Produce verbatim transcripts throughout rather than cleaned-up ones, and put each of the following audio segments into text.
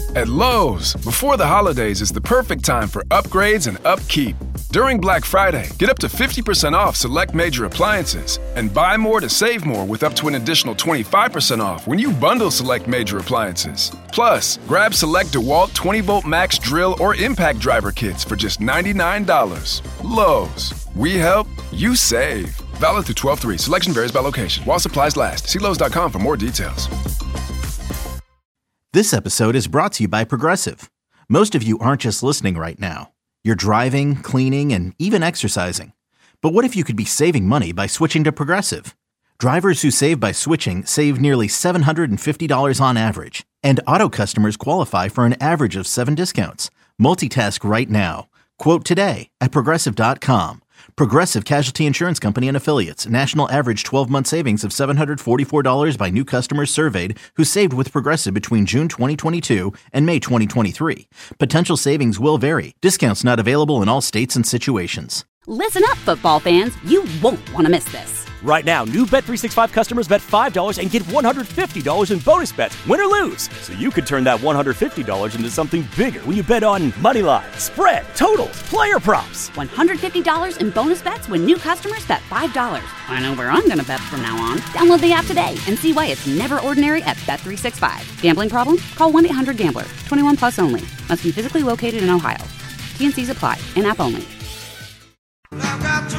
At Lowe's, before the holidays is the perfect time for upgrades and upkeep. During Black Friday, get up to fifty percent off select major appliances and buy more to save more with up to an additional twenty-five percent off when you bundle select major appliances. Plus, grab select DeWalt twenty volt max drill or impact driver kits for just ninety-nine dollars. Lowe's, we help, you save. Valid through twelve three. Selection varies by location. While supplies last. See Lowe's dot com for more details. This episode is brought to you by Progressive. Most of you aren't just listening right now. You're driving, cleaning, and even exercising. But what if you could be saving money by switching to Progressive? Drivers who save by switching save nearly seven hundred fifty dollars on average. And auto customers qualify for an average of seven discounts. Multitask right now. Quote today at Progressive dot com. Progressive Casualty Insurance Company and Affiliates. National average twelve-month savings of seven hundred forty-four dollars by new customers surveyed who saved with Progressive between June twenty twenty-two and May twenty twenty-three. Potential savings will vary. Discounts not available in all states and situations. Listen up, football fans. You won't want to miss this. Right now, new Bet three sixty-five customers bet five dollars and get one hundred fifty dollars in bonus bets, win or lose. So you could turn that one hundred fifty dollars into something bigger when you bet on money line, spread, totals, player props. one hundred fifty dollars in bonus bets when new customers bet five dollars. I know where I'm going to bet from now on. Download the app today and see why it's never ordinary at Bet three sixty-five. Gambling problem? Call one eight hundred gambler. twenty-one plus only. Must be physically located in Ohio. T and C's apply. In-app only. I've got to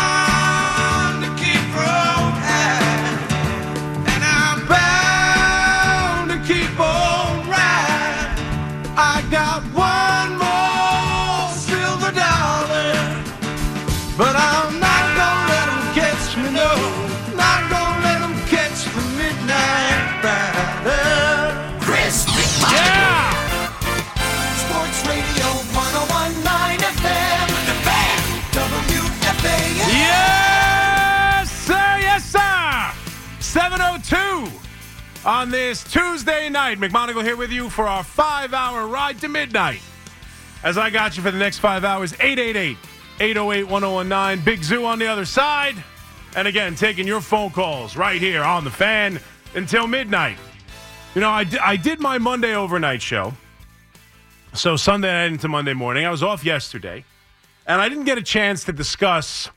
run to keep from high, and I'm bound to keep on riding. I got one more silver dollar, but I'm not gonna let them catch me, no, not gonna let them catch the midnight rider. Chris McMichael. Yeah! Sports Radio one oh one point nine F M, The Fan. W F A N. Yes, sir, yes, sir. seven oh two on this Tuesday night. McMonagle here with you for our five-hour ride to midnight. As I got you for the next five hours, eight eight eight, eight oh eight, one oh one nine. Big Zoo on the other side. And again, taking your phone calls right here on The Fan until midnight. You know, I, d- I did my Monday overnight show. So Sunday night into Monday morning. I was off yesterday. And I didn't get a chance to discuss,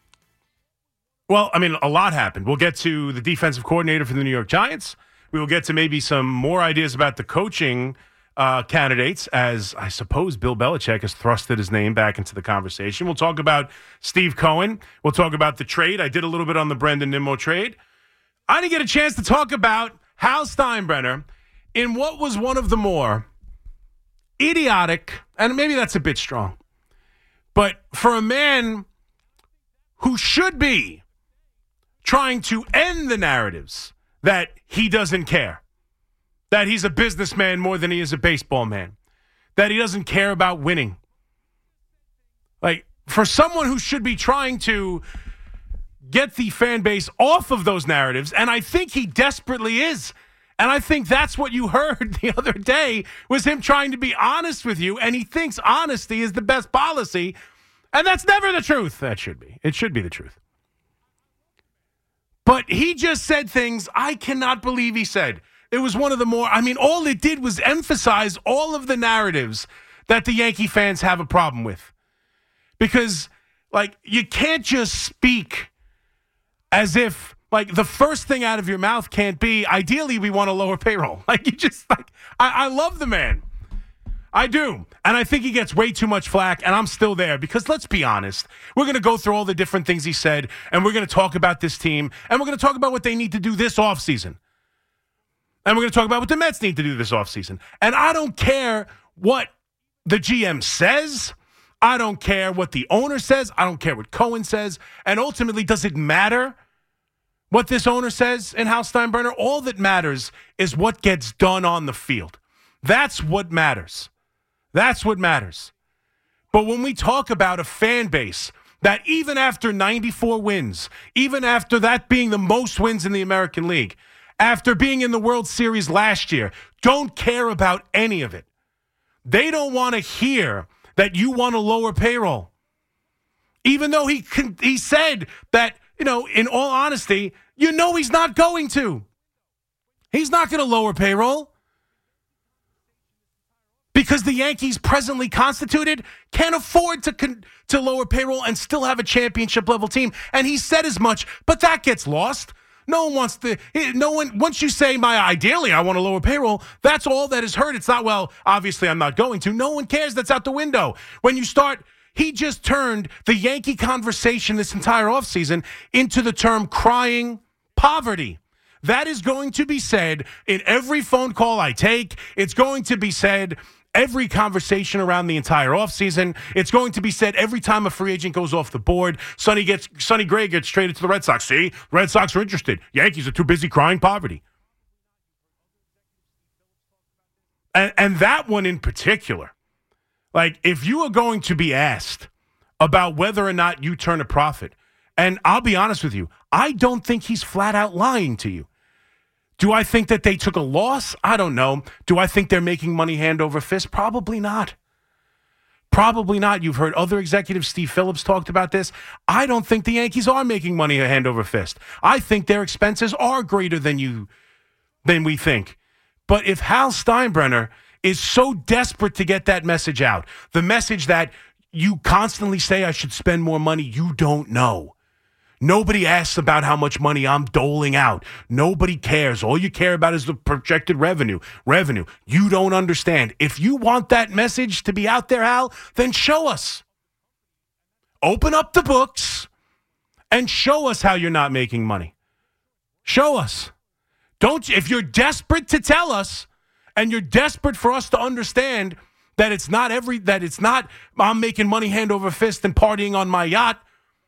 well, I mean, a lot happened. We'll get to the defensive coordinator for the New York Giants. We will get to maybe some more ideas about the coaching uh, candidates, as I suppose Bill Belichick has thrusted his name back into the conversation. We'll talk about Steve Cohen. We'll talk about the trade. I did a little bit on the Brendan Nimmo trade. I didn't get a chance to talk about Hal Steinbrenner in what was one of the more idiotic, and maybe that's a bit strong, but for a man who should be trying to end the narratives that he doesn't care, that he's a businessman more than he is a baseball man, that he doesn't care about winning. Like, for someone who should be trying to get the fan base off of those narratives, and I think he desperately is. And I think that's what you heard the other day was him trying to be honest with you, and he thinks honesty is the best policy, and that's never the truth. That should be. It should be the truth. But he just said things I cannot believe he said. It was one of the more, I mean, all it did was emphasize all of the narratives that the Yankee fans have a problem with. Because, like, you can't just speak as if, like, the first thing out of your mouth can't be, ideally, we want to lower payroll. Like, you just, like, I, I love the man. I do. And I think he gets way too much flack, and I'm still there. Because let's be honest, we're going to go through all the different things he said, and we're going to talk about this team, and we're going to talk about what they need to do this offseason. And we're going to talk about what the Mets need to do this offseason. And I don't care what the G M says. I don't care what the owner says. I don't care what Cohen says. And ultimately, does it matter what this owner says in Hal Steinbrenner? All that matters is what gets done on the field. That's what matters. That's what matters. But when we talk about a fan base that even after ninety-four wins, even after that being the most wins in the American League, after being in the World Series last year, don't care about any of it. They don't want to hear that you want to lower payroll. Even though he he said that, you know, in all honesty, you know he's not going to. He's not going to lower payroll. because the Yankees, presently constituted, can't afford to con- to lower payroll and still have a championship-level team. And he said as much, but that gets lost. No one wants to, no one, once you say, my ideally, I want to lower payroll, that's all that is heard. It's not, well, obviously I'm not going to. No one cares. That's out the window. When you start, he just turned the Yankee conversation this entire offseason into the term crying poverty. That is going to be said in every phone call I take. It's going to be said every conversation around the entire offseason. It's going to be said every time a free agent goes off the board. Sonny gets Sonny Gray gets traded to the Red Sox. See, Red Sox are interested. Yankees are too busy crying poverty. And, and that one in particular, like if you are going to be asked about whether or not you turn a profit, and I'll be honest with you, I don't think he's flat out lying to you. Do I think that they took a loss? I don't know. Do I think they're making money hand over fist? Probably not. Probably not. You've heard other executives, Steve Phillips talked about this. I don't think the Yankees are making money hand over fist. I think their expenses are greater than you, than we think. But if Hal Steinbrenner is so desperate to get that message out, the message that you constantly say I should spend more money, you don't know. Nobody asks about how much money I'm doling out. Nobody cares. All you care about is the projected revenue. Revenue. You don't understand. If you want that message to be out there, Hal, then show us. Open up the books and show us how you're not making money. Show us. Don't, if you're desperate to tell us and you're desperate for us to understand that it's not every, that it's not I'm making money hand over fist and partying on my yacht,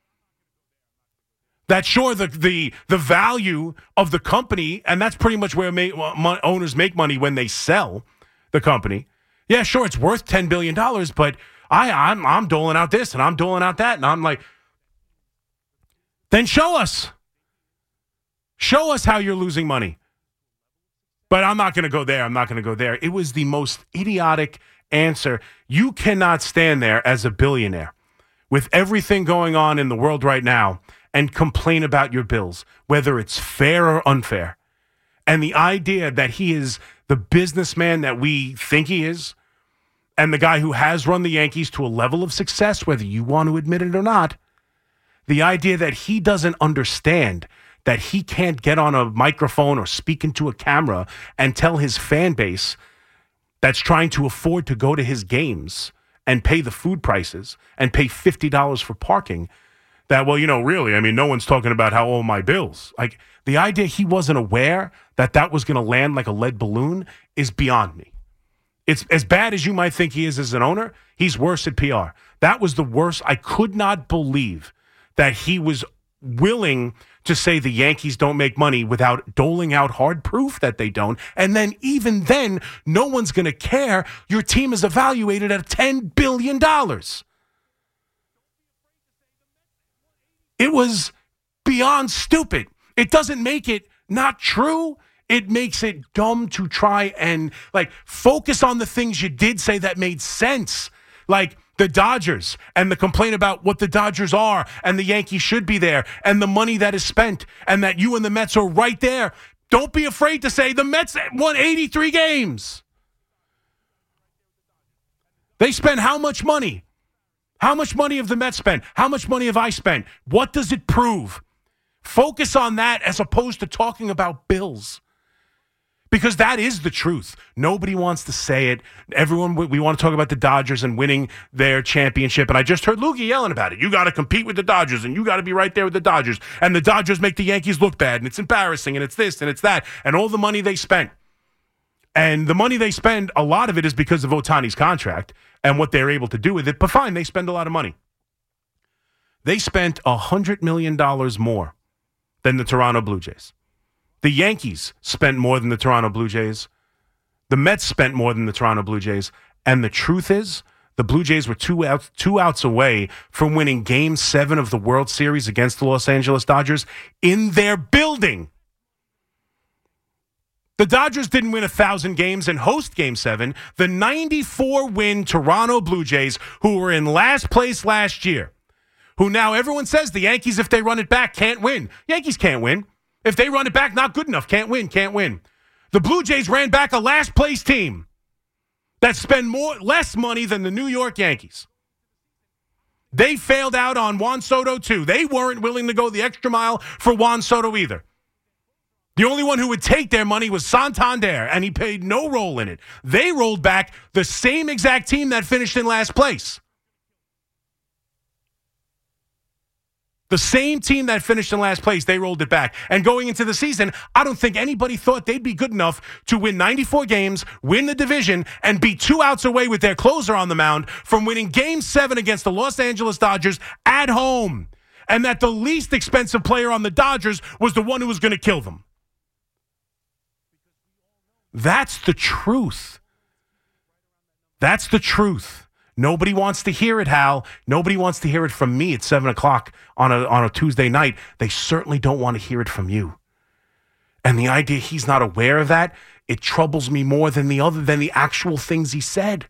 that sure, the, the the value of the company, and that's pretty much where may, uh, owners make money when they sell the company. Yeah, sure, it's worth ten billion dollars, but I, I'm, I'm doling out this and I'm doling out that. And I'm like, then show us. Show us how you're losing money. But I'm not going to go there. I'm not going to go there. It was the most idiotic answer. You cannot stand there as a billionaire with everything going on in the world right now and complain about your bills, whether it's fair or unfair. And the idea that he is the businessman that we think he is, and the guy who has run the Yankees to a level of success, whether you want to admit it or not, the idea that he doesn't understand that he can't get on a microphone or speak into a camera and tell his fan base that's trying to afford to go to his games and pay the food prices and pay fifty dollars for parking, that, well, you know, really, I mean, no one's talking about how old my bills. Like, the idea he wasn't aware that that was going to land like a lead balloon is beyond me. It's as bad as you might think he is as an owner, he's worse at P R. That was the worst. I could not believe that he was willing to say the Yankees don't make money without doling out hard proof that they don't. And then even then, no one's going to care. Your team is evaluated at ten billion dollars. It was beyond stupid. It doesn't make it not true. It makes it dumb to try and, like, focus on the things you did say that made sense. Like the Dodgers and the complaint about what the Dodgers are and the Yankees should be there and the money that is spent and that you and the Mets are right there. Don't be afraid to say the Mets won eighty-three games. They spent how much money? How much money have the Mets spent? How much money have I spent? What does it prove? Focus on that as opposed to talking about bills. Because that is the truth. Nobody wants to say it. Everyone, we want to talk about the Dodgers and winning their championship. And I just heard Lukey yelling about it. You got to compete with the Dodgers, and you got to be right there with the Dodgers. And the Dodgers make the Yankees look bad, and it's embarrassing, and it's this, and it's that, and all the money they spent. And the money they spend, a lot of it is because of Ohtani's contract and what they're able to do with it. But fine, they spend a lot of money. They spent one hundred million dollars more than the Toronto Blue Jays. The Yankees spent more than the Toronto Blue Jays. The Mets spent more than the Toronto Blue Jays. And the truth is, the Blue Jays were two outs, two outs away from winning Game seven of the World Series against the Los Angeles Dodgers in their building. The Dodgers didn't win one thousand games and host Game seven. The ninety-four win Toronto Blue Jays, who were in last place last year, who now everyone says the Yankees, if they run it back, can't win. Yankees can't win. If they run it back, not good enough. Can't win, can't win. The Blue Jays ran back a last place team. that spend more less money than the New York Yankees. They failed out on Juan Soto, too. They weren't willing to go the extra mile for Juan Soto either. The only one who would take their money was Santander, and he paid no role in it. They rolled back the same exact team that finished in last place. The same team that finished in last place, they rolled it back. And going into the season, I don't think anybody thought they'd be good enough to win ninety-four games, win the division, and be two outs away with their closer on the mound from winning Game seven against the Los Angeles Dodgers at home. And that the least expensive player on the Dodgers was the one who was going to kill them. That's the truth. That's the truth. Nobody wants to hear it, Hal. Nobody wants to hear it from me at seven o'clock on a, on a Tuesday night. They certainly don't want to hear it from you. And the idea he's not aware of that, it troubles me more than the other than the actual things he said.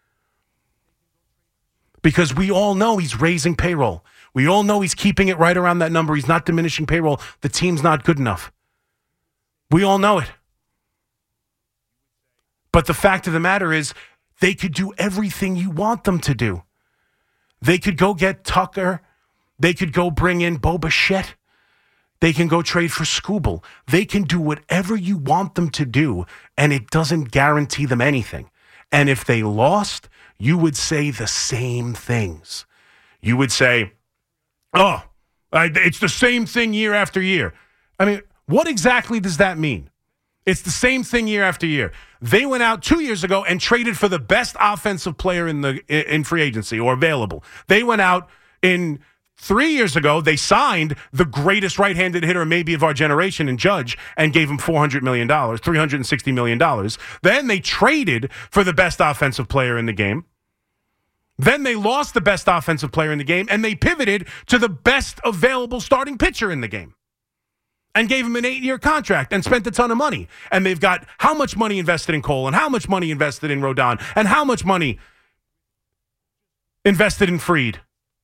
Because we all know he's raising payroll. We all know he's keeping it right around that number. He's not diminishing payroll. The team's not good enough. We all know it. But the fact of the matter is, they could do everything you want them to do. They could go get Tucker. They could go bring in Bo Bichette. They can go trade for Skubal. They can do whatever you want them to do, and it doesn't guarantee them anything. And if they lost, you would say the same things. You would say, oh, it's the same thing year after year. I mean, what exactly does that mean? It's the same thing year after year. They went out two years ago and traded for the best offensive player in the in free agency or available. They went out in three years ago. They signed the greatest right-handed hitter maybe of our generation in Judge and gave him four hundred million dollars, three hundred sixty million dollars. Then they traded for the best offensive player in the game. Then they lost the best offensive player in the game, and they pivoted to the best available starting pitcher in the game. And gave him an eight-year contract and spent a ton of money. And they've got how much money invested in Cole and how much money invested in Rodon and how much money invested in Fried.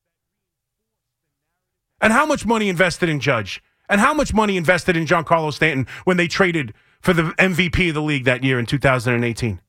And how much money invested in Judge. And how much money invested in Giancarlo Stanton when they traded for the M V P of the league that year in two thousand eighteen.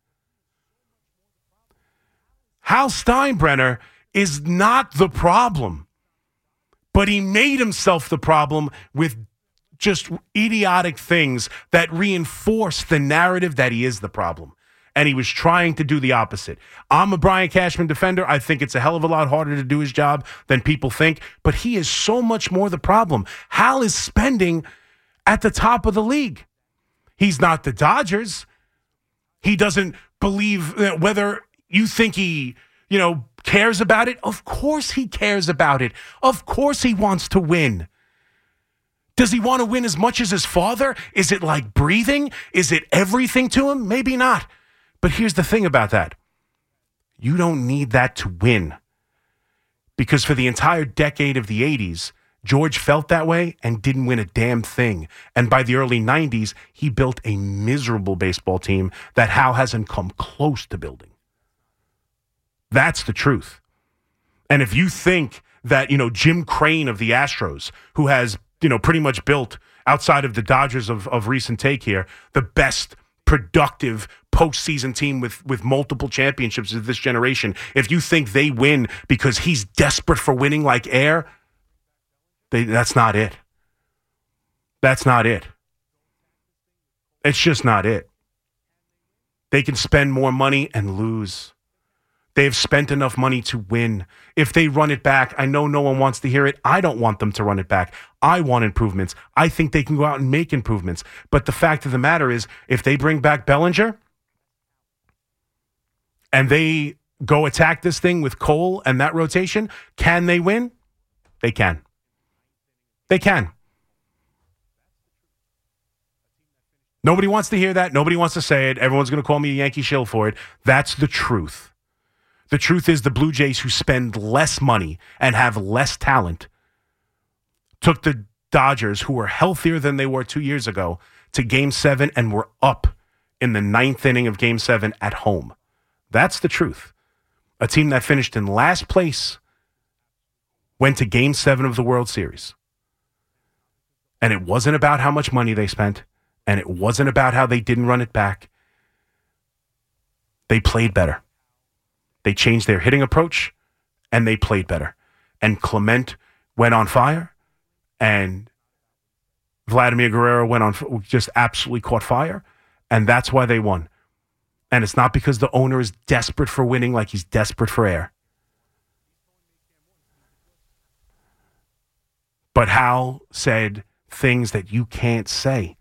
Hal Steinbrenner is not the problem. But he made himself the problem with just idiotic things that reinforce the narrative that he is the problem. And he was trying to do the opposite. I'm a Brian Cashman defender. I think it's a hell of a lot harder to do his job than people think. But he is so much more the problem. Hal is spending at the top of the league. He's not the Dodgers. He doesn't believe that whether you think he, you know, cares about it. Of course he cares about it. Of course he wants to win. Does he want to win as much as his father? Is it like breathing? Is it everything to him? Maybe not. But here's the thing about that. You don't need that to win. Because for the entire decade of the eighties, George felt that way and didn't win a damn thing. And by the early nineties, he built a miserable baseball team that Hal hasn't come close to building. That's the truth. And if you think that, you know, Jim Crane of the Astros, who has you know, pretty much built, outside of the Dodgers of, of recent take here, the best productive postseason team with, with multiple championships of this generation. If you think they win because he's desperate for winning like air, they, that's not it. That's not it. It's just not it. They can spend more money and lose. They've spent enough money to win. If they run it back, I know no one wants to hear it. I don't want them to run it back. I want improvements. I think they can go out and make improvements. But the fact of the matter is, if they bring back Bellinger and they go attack this thing with Cole and that rotation, can they win? They can. They can. Nobody wants to hear that. Nobody wants to say it. Everyone's going to call me a Yankee shill for it. That's the truth. The truth is the Blue Jays, who spend less money and have less talent, took the Dodgers, who were healthier than they were two years ago, to Game seven and were up in the ninth inning of Game seven at home. That's the truth. A team that finished in last place went to Game seven of the World Series. And it wasn't about how much money they spent, and it wasn't about how they didn't run it back. they played better. They changed their hitting approach, and they played better. And Clement went on fire, and Vladimir Guerrero went on, just absolutely caught fire, and that's why they won. And it's not because the owner is desperate for winning like he's desperate for air. But Hal said things that you can't say.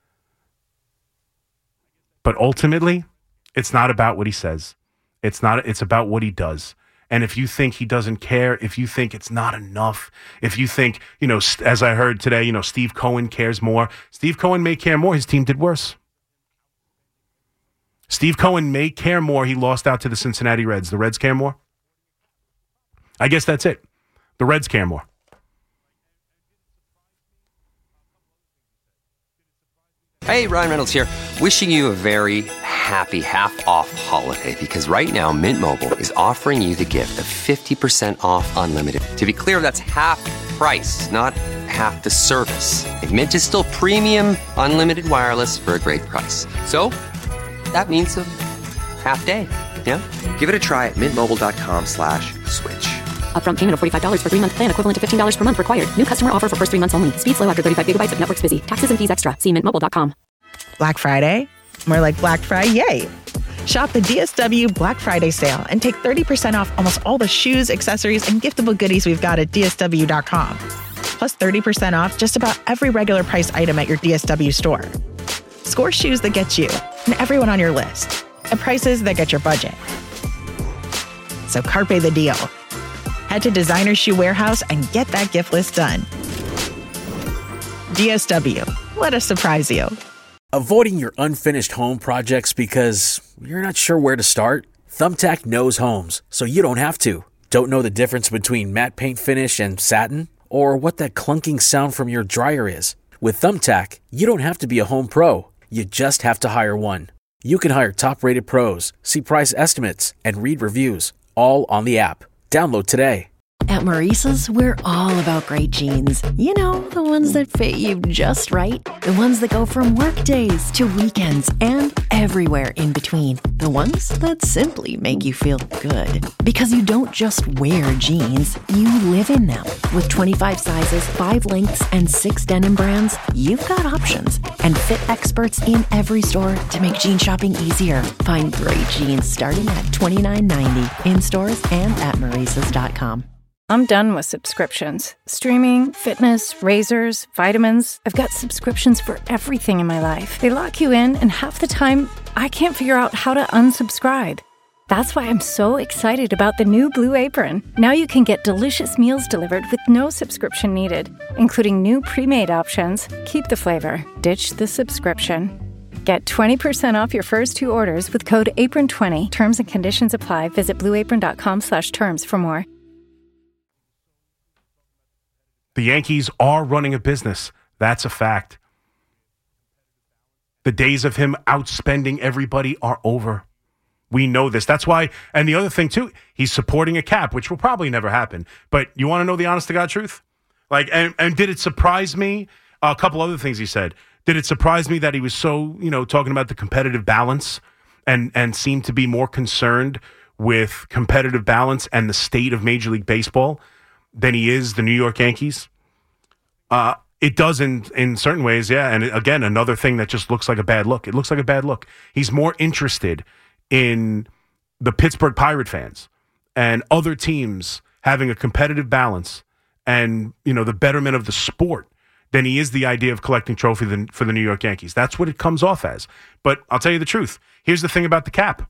But ultimately, it's not about what he says. It's not. It's about what he does. And if you think he doesn't care, if you think it's not enough, if you think, you know, as I heard today, you know, Steve Cohen cares more. Steve Cohen may care more. His team did worse. Steve Cohen may care more. He lost out to the Cincinnati Reds. The Reds care more? I guess that's it. The Reds care more. Hey, Ryan Reynolds here, wishing you a very happy half-off holiday, because right now Mint Mobile is offering you the gift of fifty percent off unlimited. To be clear, that's half price, not half the service. And Mint is still premium unlimited wireless for a great price. So that means a half day, yeah? Give it a try at mintmobile.com slash switch. Upfront payment of forty-five dollars for three-month plan equivalent to fifteen dollars per month required. New customer offer for first three months only. Speed slow after thirty-five gigabytes if network's busy. Taxes and fees extra. See mint mobile dot com. Black Friday? More like Black Friday. Shop the D S W Black Friday sale and take thirty percent off almost all the shoes, accessories, and giftable goodies we've got at D S W dot com. Plus thirty percent off just about every regular price item at your D S W store. Score shoes that get you and everyone on your list at prices that get your budget. So carpe the deal. Head to Designer Shoe Warehouse and get that gift list done. D S W. Let us surprise you. Avoiding your unfinished home projects because you're not sure where to start? Thumbtack knows homes, so you don't have to. Don't know the difference between matte paint finish and satin? Or what that clunking sound from your dryer is? With Thumbtack, you don't have to be a home pro. You just have to hire one. You can hire top-rated pros, see price estimates, and read reviews, all on the app. Download today. At Maurice's, we're all about great jeans. You know, the ones that fit you just right. The ones that go from work days to weekends and everywhere in between. The ones that simply make you feel good. Because you don't just wear jeans, you live in them. With twenty-five sizes, five lengths, and six denim brands, you've got options. And fit experts in every store to make jean shopping easier. Find great jeans starting at twenty-nine ninety in stores and at maurices dot com. I'm done with subscriptions. Streaming, fitness, razors, vitamins. I've got subscriptions for everything in my life. They lock you in, and half the time, I can't figure out how to unsubscribe. That's why I'm so excited about the new Blue Apron. Now you can get delicious meals delivered with no subscription needed, including new pre-made options. Keep the flavor. Ditch the subscription. Get twenty percent off your first two orders with code apron twenty. Terms and conditions apply. Visit blueapron.com slash terms for more. The Yankees are running a business. That's a fact. The days of him outspending everybody are over. We know this. That's why, and the other thing too, he's supporting a cap, which will probably never happen. But you want to know the honest to God truth? Like, and, and did it surprise me? A couple other things he said. Did it surprise me that he was so, you know, talking about the competitive balance and, and seemed to be more concerned with competitive balance and the state of Major League Baseball than he is the New York Yankees? Uh, it does in, in certain ways, yeah. And again, another thing that just looks like a bad look. It looks like a bad look. He's more interested in the Pittsburgh Pirate fans and other teams having a competitive balance and, you know, the betterment of the sport than he is the idea of collecting trophies for the New York Yankees. That's what it comes off as. But I'll tell you the truth. Here's the thing about the cap.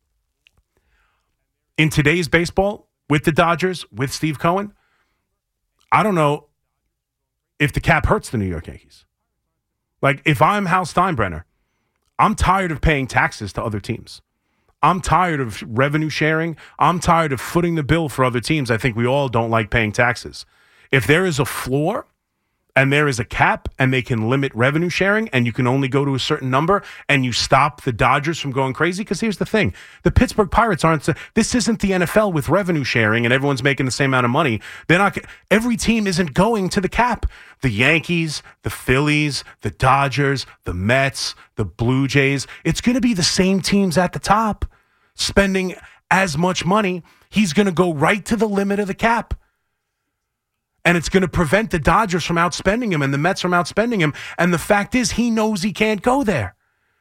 In today's baseball, with the Dodgers, with Steve Cohen, I don't know if the cap hurts the New York Yankees. Like, if I'm Hal Steinbrenner, I'm tired of paying taxes to other teams. I'm tired of revenue sharing. I'm tired of footing the bill for other teams. I think we all don't like paying taxes. If there is a floor and there is a cap and they can limit revenue sharing and you can only go to a certain number and you stop the Dodgers from going crazy, because here's the thing. The Pittsburgh Pirates aren't, this isn't the N F L with revenue sharing and everyone's making the same amount of money. They're not, every team isn't going to the cap. The Yankees, the Phillies, the Dodgers, the Mets, the Blue Jays, it's going to be the same teams at the top. spending as much money, he's going to go right to the limit of the cap. And it's going to prevent the Dodgers from outspending him and the Mets from outspending him. And the fact is, he knows he can't go there.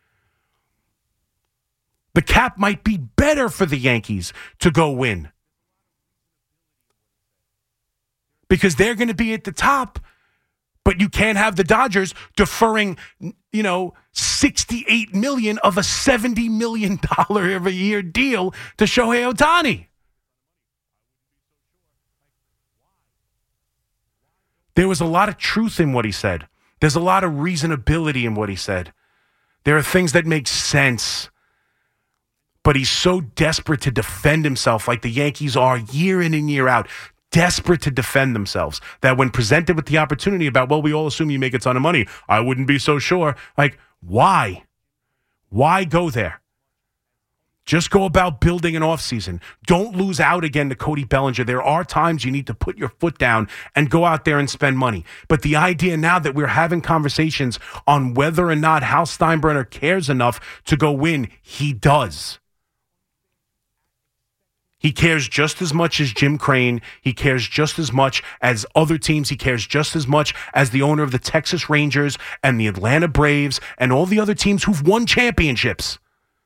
The cap might be better for the Yankees to go win, because they're going to be at the top, but you can't have the Dodgers deferring, you know, sixty-eight million dollars of a seventy million dollars of a year deal to Shohei Ohtani. There was a lot of truth in what he said. There's a lot of reasonability in what he said. There are things that make sense. But he's so desperate to defend himself, like the Yankees are year in and year out, desperate to defend themselves, that when presented with the opportunity about, well, we all assume you make a ton of money, I wouldn't be so sure. Like, why? Why go there? Just go about building an offseason. Don't lose out again to Cody Bellinger. There are times you need to put your foot down and go out there and spend money. But the idea now that we're having conversations on whether or not Hal Steinbrenner cares enough to go win, he does. He cares just as much as Jim Crane. He cares just as much as other teams. He cares just as much as the owner of the Texas Rangers and the Atlanta Braves and all the other teams who've won championships.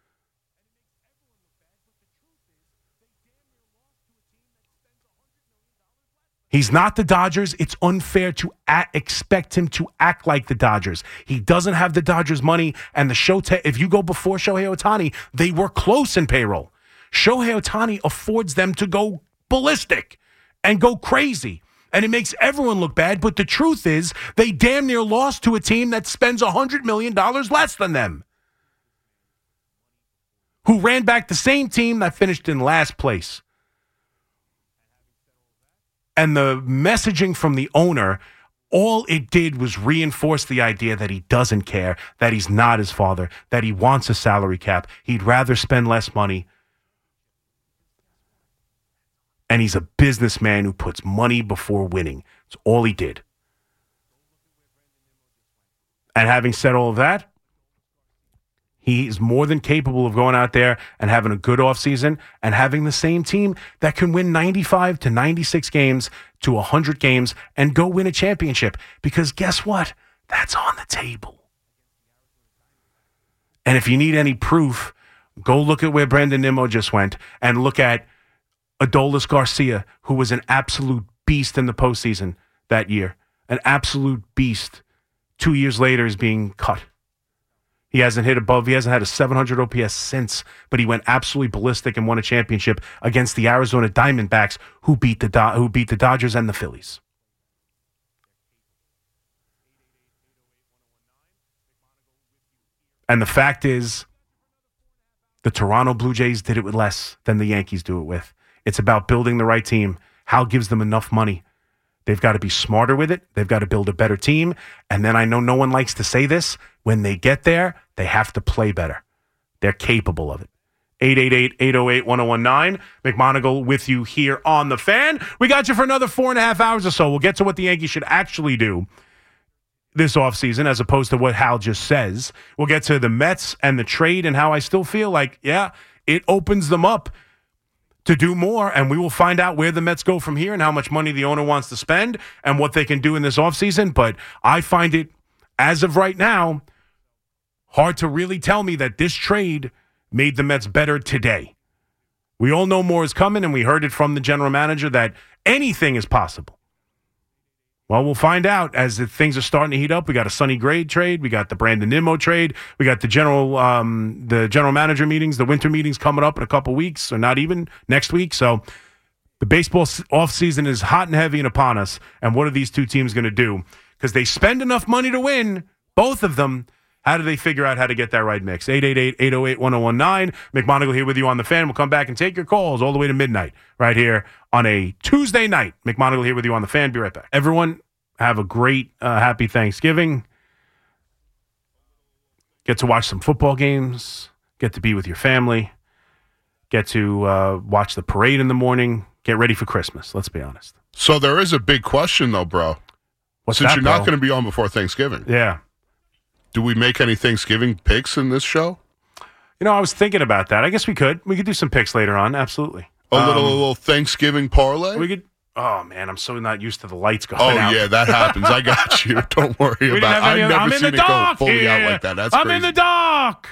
He's not the Dodgers. It's unfair to a- expect him to act like the Dodgers. He doesn't have the Dodgers' money, and the show. Te- if you go before Shohei Ohtani, they were close in payroll. Shohei Ohtani affords them to go ballistic and go crazy. And it makes everyone look bad. But the truth is, they damn near lost to a team that spends one hundred million dollars less than them, who ran back the same team that finished in last place. And the messaging from the owner, all it did was reinforce the idea that he doesn't care, that he's not his father, that he wants a salary cap. He'd rather spend less money. And he's a businessman who puts money before winning. It's all he did. And having said all of that, he's more than capable of going out there and having a good offseason and having the same team that can win ninety-five to ninety-six games to one hundred games and go win a championship. Because guess what? That's on the table. And if you need any proof, go look at where Brandon Nimmo just went and look at Adolis Garcia, who was an absolute beast in the postseason that year. An absolute beast. Two years later is being cut. He hasn't hit above, he hasn't had a seven hundred O P S since, but he went absolutely ballistic and won a championship against the Arizona Diamondbacks, who beat the Do- who beat the Dodgers and the Phillies. And the fact is, the Toronto Blue Jays did it with less than the Yankees do it with. It's about building the right team. Hal gives them enough money. They've got to be smarter with it. They've got to build a better team. And then I know no one likes to say this. When they get there, they have to play better. They're capable of it. eight eight eight, eight oh eight, one oh one nine. McMonagle with you here on The Fan. We got you for another four and a half hours or so. We'll get to what the Yankees should actually do this offseason as opposed to what Hal just says. We'll get to the Mets and the trade and how I still feel like, yeah, it opens them up to do more, and we will find out where the Mets go from here and how much money the owner wants to spend and what they can do in this offseason. But I find it, as of right now, hard to really tell me that this trade made the Mets better today. We all know more is coming, and we heard it from the general manager that anything is possible. Well, we'll find out as the things are starting to heat up. We got a Sonny Gray trade. We got the Brandon Nimmo trade. We got the general um, the general manager meetings, the winter meetings coming up in a couple weeks, or not even next week. So the baseball offseason is hot and heavy and upon us. And what are these two teams going to do? Because they spend enough money to win, both of them. How do they figure out how to get that right mix? eight eight eight, eight oh eight, one oh one nine. McMonagle here with you on The Fan. We'll come back and take your calls all the way to midnight right here on a Tuesday night. McMonagle here with you on The Fan. Be right back. Everyone, have a great, uh, happy Thanksgiving. Get to watch some football games. Get to be with your family. Get to uh, watch the parade in the morning. Get ready for Christmas. Let's be honest. So there is a big question, though, bro. What's Since that, you're bro? not going to be on before Thanksgiving. Yeah. Do we make any Thanksgiving picks in this show? You know, I was thinking about that. I guess we could. We could do some picks later on. Absolutely. A um, little, a little Thanksgiving parlay. We could. Oh man, I'm so not used to the lights going oh, out. Oh yeah, that happens. I got you. Don't worry we about it. I've never I'm seen in the it dark go fully here. out like that. That's I'm crazy. in the dark.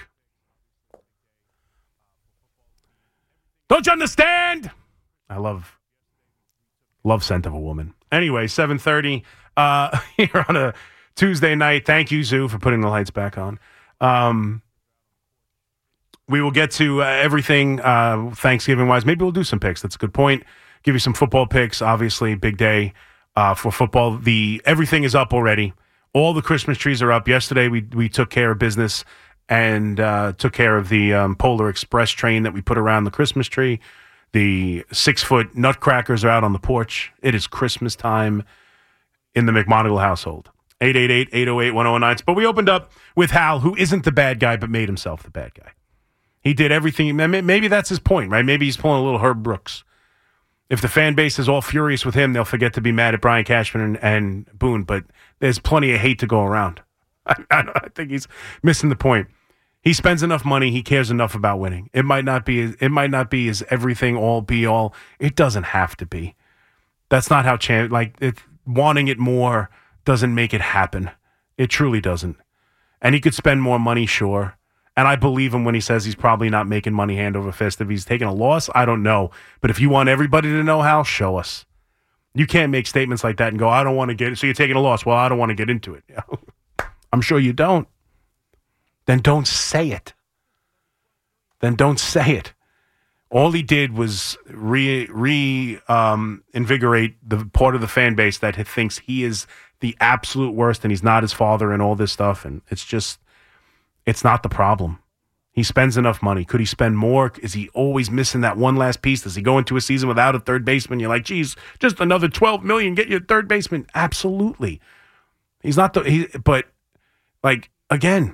Don't you understand? I love, love Scent of a Woman. Anyway, seven thirty uh, here on a Tuesday night. Thank you, Zoo, for putting the lights back on. Um, we will get to uh, everything uh, Thanksgiving-wise. Maybe we'll do some picks. That's a good point. Give you some football picks. Obviously, big day uh, for football. The everything is up already. All the Christmas trees are up. Yesterday, we we took care of business and uh, took care of the um, Polar Express train that we put around the Christmas tree. The six-foot nutcrackers are out on the porch. It is Christmas time in the McMonagle household. eight eight eight, eight oh eight, one oh one nine. But we opened up with Hal, who isn't the bad guy, but made himself the bad guy. He did everything. Maybe that's his point, right? Maybe he's pulling a little Herb Brooks. If the fan base is all furious with him, they'll forget to be mad at Brian Cashman and, and Boone. But there's plenty of hate to go around. I, I, I think he's missing the point. He spends enough money. He cares enough about winning. It might not be. It might not be his everything, all be all. It doesn't have to be. That's not how champ. Like it, wanting it more doesn't make it happen. It truly doesn't. And he could spend more money, sure. And I believe him when he says he's probably not making money hand over fist. If he's taking a loss, I don't know. But if you want everybody to know, Hal, show us. You can't make statements like that and go, I don't want to get it. So you're taking a loss. Well, I don't want to get into it. I'm sure you don't. Then don't say it. Then don't say it. All he did was re, re um, invigorate the part of the fan base that thinks he is the absolute worst and he's not his father and all this stuff. And it's just, it's not the problem. He spends enough money. Could he spend more? Is he always missing that one last piece? Does he go into a season without a third baseman? You're like, geez, just another twelve million dollars, get your third baseman. Absolutely. He's not the, he, but like, again,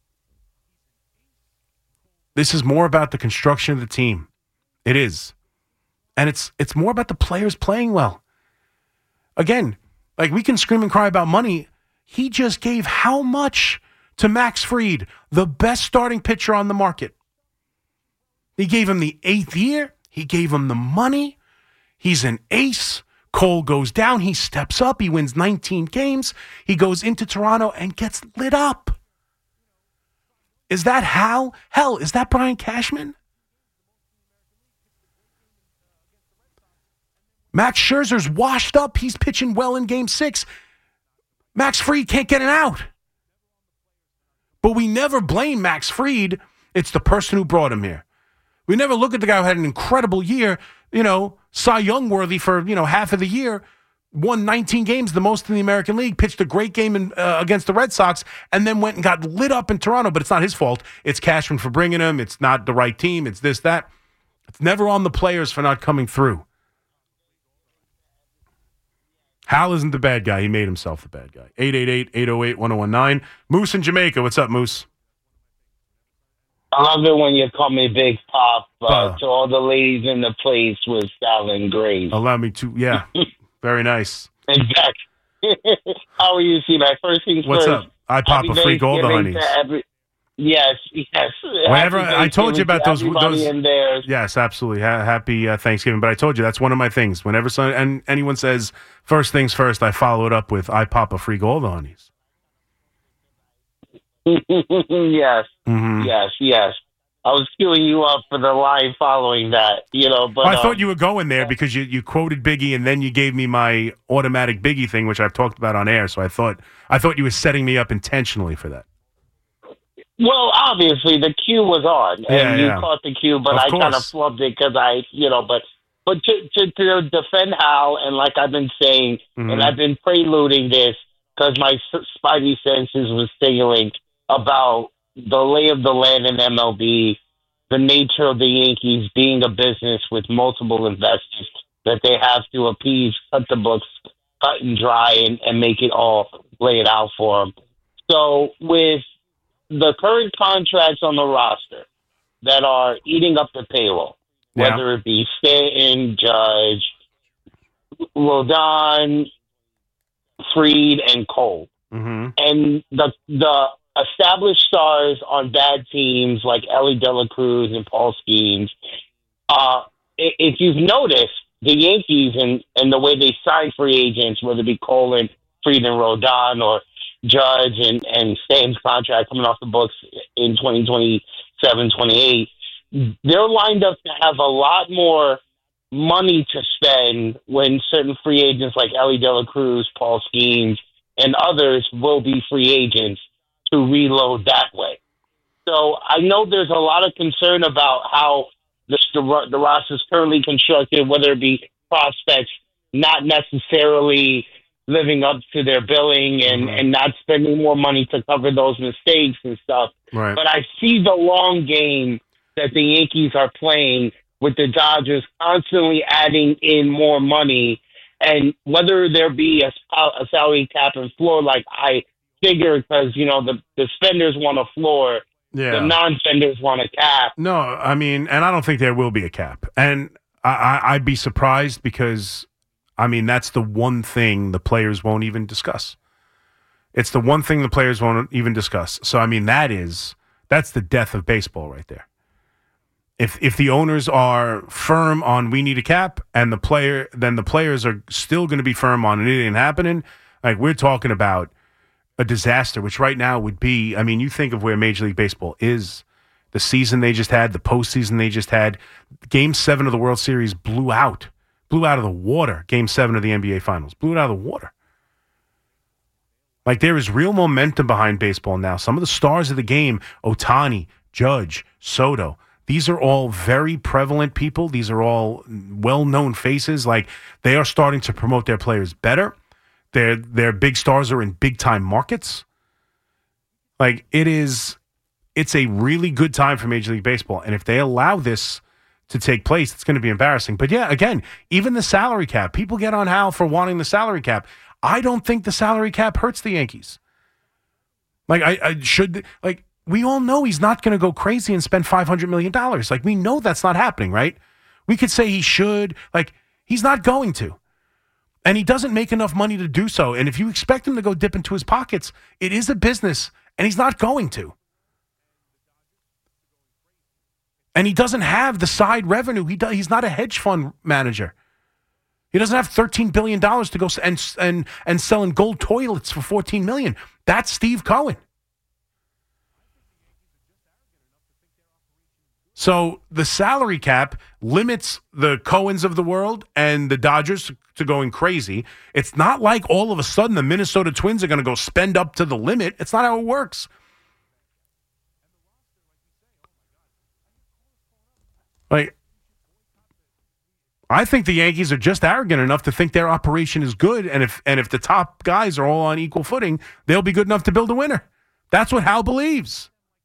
this is more about the construction of the team. It is. And it's it's more about the players playing well. Again, like we can scream and cry about money. He just gave how much to Max Fried, the best starting pitcher on the market? He gave him the eighth year. He gave him the money. He's an ace. Cole goes down. He steps up. He wins nineteen games. He goes into Toronto and gets lit up. Is that Hal? Hell, is that Brian Cashman? Max Scherzer's washed up. He's pitching well in game six. Max Fried can't get an out. But we never blame Max Fried. It's the person who brought him here. We never look at the guy who had an incredible year, you know, Cy Young worthy for, you know, half of the year, won nineteen games, the most in the American League, pitched a great game in, uh, against the Red Sox, and then went and got lit up in Toronto. But it's not his fault. It's Cashman for bringing him. It's not the right team. It's this, that. It's never on the players for not coming through. Hal isn't the bad guy. He made himself the bad guy. eight eight eight, eight oh eight, one oh one nine. Moose in Jamaica. What's up, Moose? I love it when you call me Big Pop. Uh, Uh. to all the ladies in the place with Alan Graves. Allow me to, yeah. Very nice. Exactly. How are you, see my first things What's first. up? I pop Happy a freak all the Thanksgiving honeys. to every- Yes, yes. Whenever Happy I told you Thanksgiving about to those, everybody those in there. yes, absolutely. Ha- happy uh, Thanksgiving. But I told you that's one of my things. Whenever some, and anyone says first things first, I follow it up with I pop a freak all the honeys. yes, Mhm. yes, yes. I was queuing you up for the line following that, you know. But I um, thought you were going there because you, you quoted Biggie and then you gave me my automatic Biggie thing, which I've talked about on air. So I thought I thought you were setting me up intentionally for that. Well, obviously the cue was on, and Yeah, you yeah. caught the cue, but Of I kind of course. flubbed it because I, you know, but but to, to to defend Hal, and like I've been saying, Mhm. and I've been preluding this because my s- spidey senses was signaling about the lay of the land in M L B, the nature of the Yankees being a business with multiple investors that they have to appease, cut the books, cut and dry, and, and make it all lay it out for them. So with the current contracts on the roster that are eating up the payroll, Yeah. whether it be Stanton, Judge, Rodon, Fried, and Cole, Mm-hmm. and the the established stars on bad teams like Ellie De La Cruz and Paul Skeens. Uh, if you've noticed, the Yankees and, and the way they sign free agents, whether it be Colin, Fried, and Rodon, or Judge and, and Stan's contract coming off the books in twenty twenty-seven, twenty-eight, they're lined up to have a lot more money to spend when certain free agents like Ellie De La Cruz, Paul Skeens, and others will be free agents to reload that way. So I know there's a lot of concern about how the, the, the roster is currently constructed, whether it be prospects not necessarily living up to their billing and, mm-hmm. and not spending more money to cover those mistakes and stuff. Right. But I see the long game that the Yankees are playing with the Dodgers constantly adding in more money, and whether there be a, a salary cap and floor, like I figure, because, you know, the, the spenders want a floor, yeah. the non-spenders want a cap. No, I mean, and I don't think there will be a cap. And I, I, I'd be surprised because, I mean, that's the one thing the players won't even discuss. It's the one thing the players won't even discuss. So, I mean, that is, that's the death of baseball right there. If if the owners are firm on we need a cap, and the player, then the players are still going to be firm on it ain't happening. Like, we're talking about a disaster, which right now would be, I mean, you think of where Major League Baseball is, the season they just had, the postseason they just had. Game seven of the World Series blew out, blew out of the water. Game seven of the N B A Finals blew it out of the water. Like, there is real momentum behind baseball now. Some of the stars of the game, Ohtani, Judge, Soto, these are all very prevalent people. These are all well-known faces. Like, they are starting to promote their players better. Their their big stars are in big-time markets. Like, it is, it's a really good time for Major League Baseball. And if they allow this to take place, it's going to be embarrassing. But yeah, again, even the salary cap. People get on Hal for wanting the salary cap. I don't think the salary cap hurts the Yankees. Like, I, I should, like, we all know he's not going to go crazy and spend five hundred million dollars. Like, we know that's not happening, right? We could say he should. Like, he's not going to. And he doesn't make enough money to do so. And if you expect him to go dip into his pockets, it is a business, and he's not going to. And he doesn't have the side revenue. He does, he's not a hedge fund manager. He doesn't have thirteen billion dollars to go and, and, and selling gold toilets for fourteen million dollars. That's Steve Cohen. So the salary cap limits the Cohens of the world and the Dodgers to going crazy. It's not like all of a sudden the Minnesota Twins are going to go spend up to the limit. It's not how it works. Like, I think the Yankees are just arrogant enough to think their operation is good, and if and if the top guys are all on equal footing, they'll be good enough to build a winner. That's what Hal believes.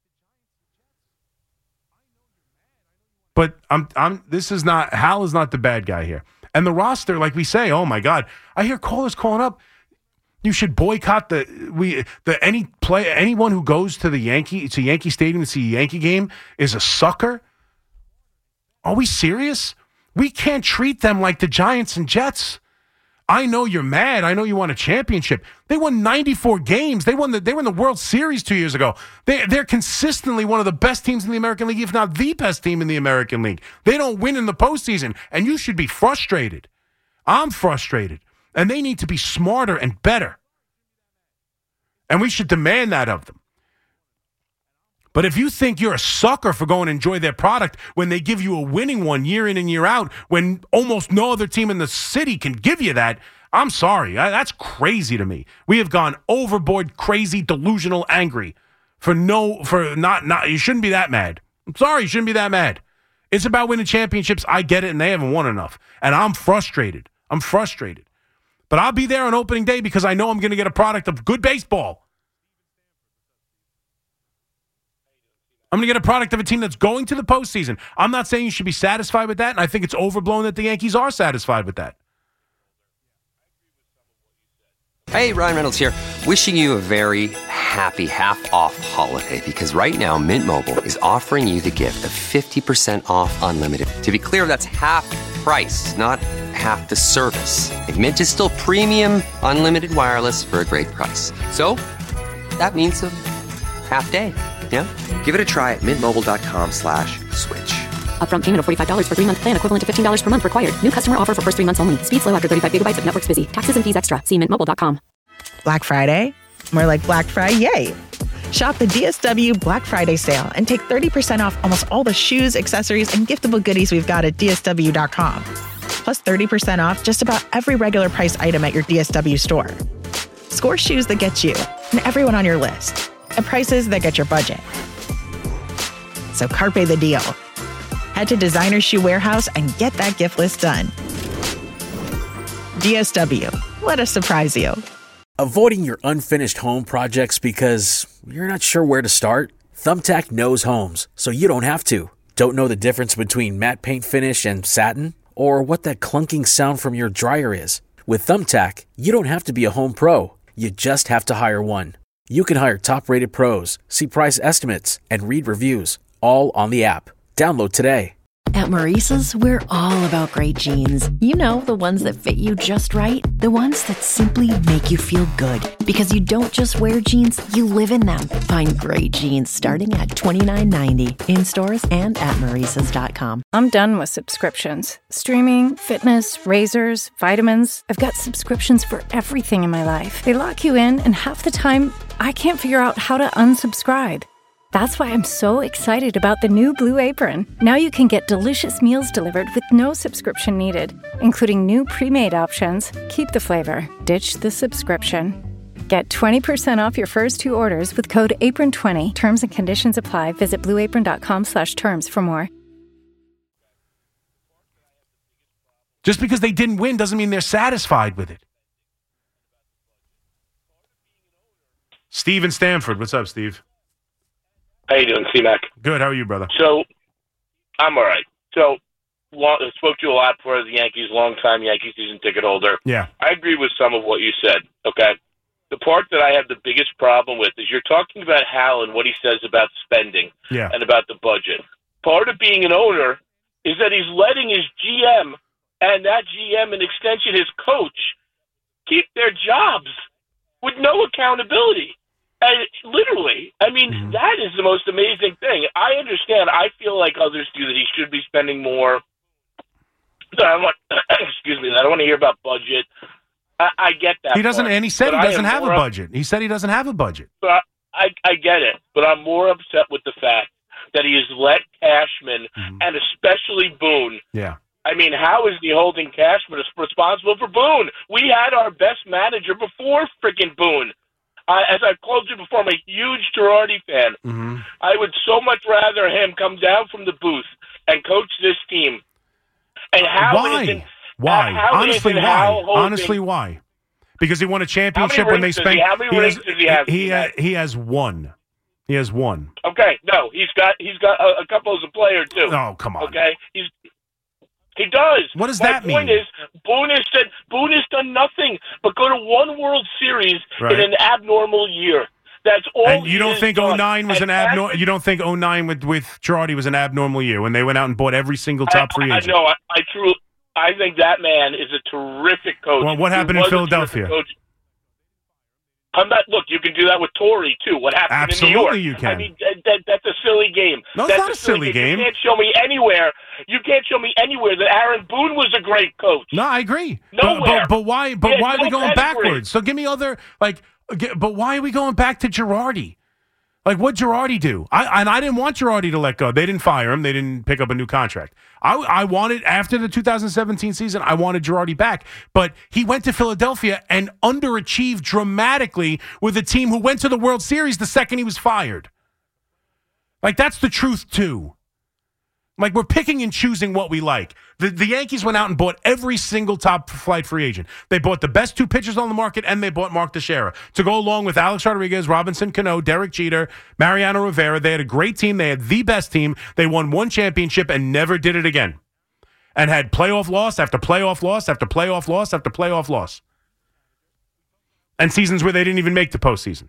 But I'm I'm this is not Hal is not the bad guy here. And the roster, like we say, oh my God. I hear callers calling up. You should boycott the we the any play anyone who goes to the Yankee to Yankee Stadium to see a Yankee game is a sucker. Are we serious? We can't treat them like the Giants and Jets. I know you're mad. I know you want a championship. They won ninety-four games. They won the they won the World Series two years ago. They they're consistently one of the best teams in the American League, if not the best team in the American League. They don't win in the postseason, and you should be frustrated. I'm frustrated, and they need to be smarter and better. And we should demand that of them. But if you think you're a sucker for going to enjoy their product when they give you a winning one year in and year out, when almost no other team in the city can give you that, I'm sorry. I, that's crazy to me. We have gone overboard, crazy, delusional, angry for no, for not, not, you shouldn't be that mad. I'm sorry, you shouldn't be that mad. It's about winning championships. I get it, and they haven't won enough. And I'm frustrated. I'm frustrated. But I'll be there on opening day because I know I'm going to get a product of good baseball. I'm going to get a product of a team that's going to the postseason. I'm not saying you should be satisfied with that, and I think it's overblown that the Yankees are satisfied with that. Hey, Ryan Reynolds here, wishing you a very happy half-off holiday, because right now Mint Mobile is offering you the gift of fifty percent off unlimited. To be clear, that's half price, not half the service. And Mint is still premium unlimited wireless for a great price. So that means a half day. Yeah? Give it a try at mintmobile.com slash switch. Upfront payment of forty-five dollars for three-month plan equivalent to fifteen dollars per month required. New customer offer for first three months only. Speed slow after thirty-five gigabytes if network's busy. Taxes and fees extra. See mint mobile dot com. Black Friday? More like Black Friday, yay! Shop the D S W Black Friday sale and take thirty percent off almost all the shoes, accessories, and giftable goodies we've got at D S W dot com. Plus thirty percent off just about every regular price item at your D S W store. Score shoes that get you and everyone on your list at prices that get your budget. So carpe the deal. Head to Designer Shoe Warehouse and get that gift list done. D S W. Let us surprise you. Avoiding your unfinished home projects because you're not sure where to start? Thumbtack knows homes, so you don't have to. Don't know the difference between matte paint finish and satin? Or what that clunking sound from your dryer is? With Thumbtack, you don't have to be a home pro. You just have to hire one. You can hire top-rated pros, see price estimates, and read reviews, all on the app. Download today. At Maurice's, we're all about great jeans. You know, the ones that fit you just right. The ones that simply make you feel good. Because you don't just wear jeans, you live in them. Find great jeans starting at twenty-nine ninety in stores and at maurices dot com. I'm done with subscriptions. Streaming, fitness, razors, vitamins. I've got subscriptions for everything in my life. They lock you in, and half the time, I can't figure out how to unsubscribe. That's why I'm so excited about the new Blue Apron. Now you can get delicious meals delivered with no subscription needed, including new pre-made options. Keep the flavor, ditch the subscription. Get twenty percent off your first two orders with code apron twenty. Terms and conditions apply. Visit blue apron dot com slash terms for more. Just because they didn't win doesn't mean they're satisfied with it. Steve in Stanford. What's up, Steve? How you doing, C-Mac? Good. How are you, brother? So, I'm all right. So, long, I spoke to you a lot for the Yankees, long-time Yankee season ticket holder. Yeah. I agree with some of what you said, okay? The part that I have the biggest problem with is you're talking about Hal and what he says about spending Yeah. and about the budget. Part of being an owner is that he's letting his G M and that G M, in extension, his coach, keep their jobs with no accountability. And literally, I mean, mm-hmm. that is the most amazing thing. I understand. I feel like others do that he should be spending more. I don't want, excuse me, I don't want to hear about budget. I, I get that. He doesn't, part, and he said he doesn't have a up, budget. He said he doesn't have a budget. But I, I, I get it, but I'm more upset with the fact that he has let Cashman mm-hmm. and especially Boone. Yeah. I mean, how is he holding Cashman responsible for Boone? We had our best manager before freaking Boone. Uh, as I've told you before, I'm a huge Girardi fan. Mm-hmm. I would so much rather him come down from the booth and coach this team. And how why? Isn't, why? How Honestly, isn't why? Hal holding, Honestly, why? Because he won a championship when they spent. He, how many he rings has, does he have? He, uh, he has one. He has one. Okay, no, he's got he's got a, a couple as a player too. Oh, come on. Okay, he's. He does. What does My that point mean? is, Boone has said Boone has done nothing but go to one World Series right. in an abnormal year. That's all. And you don't think done. oh nine was and an abnormal? You don't think oh nine with with Girardi was an abnormal year when they went out and bought every single top free agent? I know. I, I truly, I think that man is a terrific coach. Well, what happened in Philadelphia? I'm not. Look, you can do that with Torrey too. What happened Absolutely in New York? you can. I mean, that, that, that's a silly game. No, that's it's not a silly game. game. You can't show me anywhere. You can't show me anywhere that Aaron Boone was a great coach. No, I agree. Nowhere. But, but, but why? But Yeah, why are no we going pedigree. backwards? So give me other like. But why are we going back to Girardi? Like, what'd Girardi do? I and I didn't want Girardi to let go. They didn't fire him. They didn't pick up a new contract. I, I wanted, after the two thousand seventeen season, I wanted Girardi back. But he went to Philadelphia and underachieved dramatically with a team who went to the World Series the second he was fired. Like, that's the truth, too. Like, we're picking and choosing what we like. The, the Yankees went out and bought every single top flight free agent. They bought the best two pitchers on the market, and they bought Mark Teixeira to go along with Alex Rodriguez, Robinson Cano, Derek Jeter, Mariano Rivera. They had a great team. They had the best team. They won one championship and never did it again. And had playoff loss after playoff loss after playoff loss after playoff loss. And seasons where they didn't even make the postseason.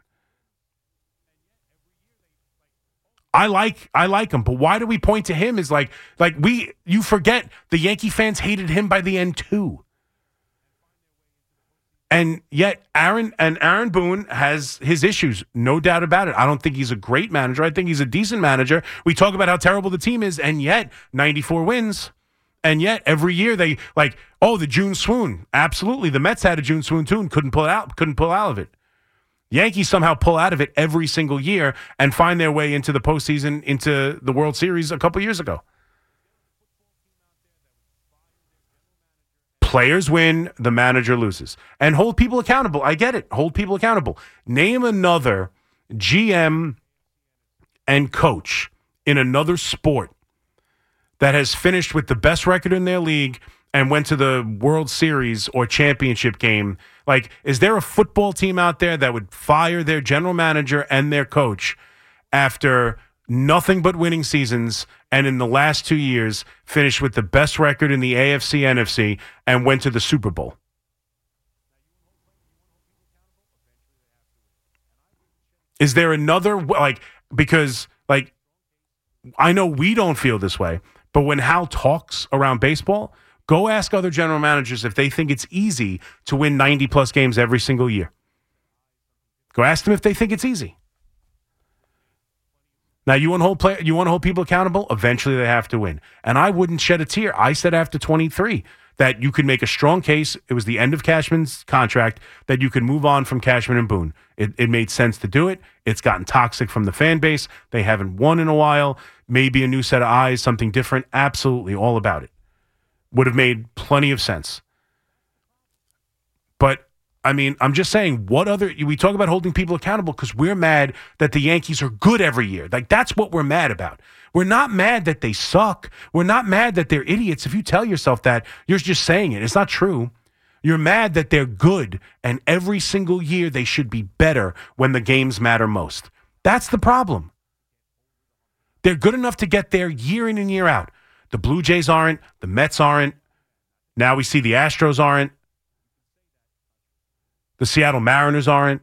I like I like him, but why do we point to him as like like we you forget the Yankee fans hated him by the end too. And yet Aaron and Aaron Boone has his issues, no doubt about it. I don't think he's a great manager. I think he's a decent manager. We talk about how terrible the team is, and yet ninety-four wins. And yet every year they like, oh, the June swoon. Absolutely. The Mets had a June swoon too and couldn't pull it out, couldn't pull out of it. Yankees somehow pull out of it every single year and find their way into the postseason, into the World Series a couple years ago. Players win, the manager loses. And hold people accountable. I get it. Hold people accountable. Name another G M and coach in another sport that has finished with the best record in their league and went to the World Series or championship game. Like, is there a football team out there that would fire their general manager and their coach after nothing but winning seasons and in the last two years finished with the best record in the A F C, N F C and went to the Super Bowl? Is there another, like, because, like, I know we don't feel this way, but when Hal talks around baseball, go ask other general managers if they think it's easy to win ninety-plus games every single year. Go ask them if they think it's easy. Now, you want to hold play, you want to hold people accountable? Eventually, they have to win. And I wouldn't shed a tear. I said after twenty-three that you could make a strong case. It was the end of Cashman's contract, that you could move on from Cashman and Boone. It, it made sense to do it. It's gotten toxic from the fan base. They haven't won in a while. Maybe a new set of eyes, something different. Absolutely, all about it. Would have made plenty of sense. But, I mean, I'm just saying, what other... We talk about holding people accountable because we're mad that the Yankees are good every year. Like, that's what we're mad about. We're not mad that they suck. We're not mad that they're idiots. If you tell yourself that, you're just saying it. It's not true. You're mad that they're good, and every single year they should be better when the games matter most. That's the problem. They're good enough to get there year in and year out. The Blue Jays aren't. The Mets aren't. Now we see the Astros aren't. The Seattle Mariners aren't.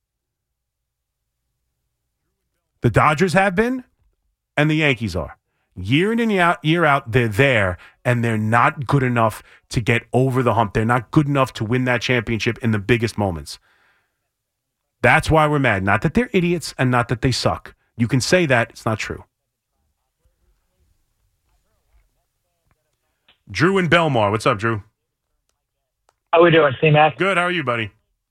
The Dodgers have been, and the Yankees are. Year in and year out, year out, they're there, and they're not good enough to get over the hump. They're not good enough to win that championship in the biggest moments. That's why we're mad. Not that they're idiots and not that they suck. You can say that. It's not true. Drew in Belmar. What's up, Drew? How we doing, C-Mac? Good. How are you, buddy?